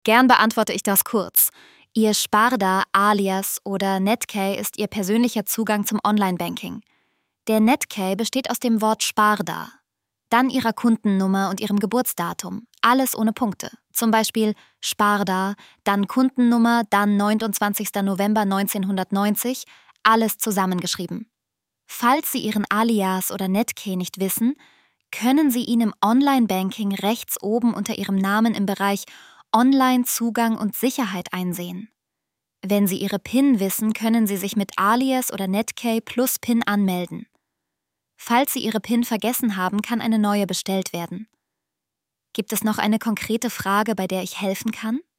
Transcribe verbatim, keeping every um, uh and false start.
Gern beantworte ich das kurz. Ihr Sparda, Alias oder Netcay ist Ihr persönlicher Zugang zum Online-Banking. Der Netcay besteht aus dem Wort Sparda, dann Ihrer Kundennummer und Ihrem Geburtsdatum, alles ohne Punkte. Zum Beispiel Sparda, dann Kundennummer, dann neunundzwanzigster November neunzehnhundertneunzig, alles zusammengeschrieben. Falls Sie Ihren Alias oder Netcay nicht wissen, können Sie ihn im Online-Banking rechts oben unter Ihrem Namen im Bereich Online-Zugang und Sicherheit einsehen. Wenn Sie Ihre PIN wissen, können Sie sich mit Alias oder Netcay plus PIN anmelden. Falls Sie Ihre PIN vergessen haben, kann eine neue bestellt werden. Gibt es noch eine konkrete Frage, bei der ich helfen kann?